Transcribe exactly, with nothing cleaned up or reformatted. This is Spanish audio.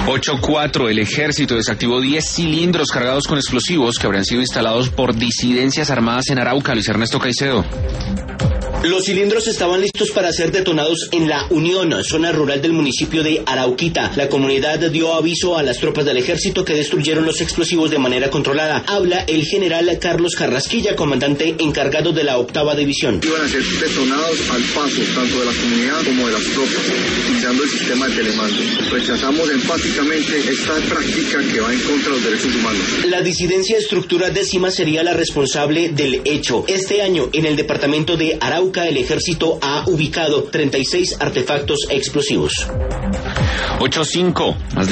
ocho cuatro, el ejército desactivó diez cilindros cargados con explosivos que habrían sido instalados por disidencias armadas en Arauca. Luis Ernesto Caicedo. Los cilindros estaban listos para ser detonados en La Unión, zona rural del municipio de Arauquita. La comunidad dio aviso a las tropas del ejército que destruyeron los explosivos de manera controlada. Habla el general Carlos Carrasquilla, comandante encargado de la octava división. Iban a ser detonados al paso tanto de la comunidad como de las tropas, utilizando el sistema de telemando. Rechazamos enfáticamente esta práctica que va en contra de los derechos humanos. La disidencia Estructura Décima sería la responsable del hecho. Este año, en el departamento de Arauca, el ejército ha ubicado treinta y seis artefactos explosivos. ocho cinco.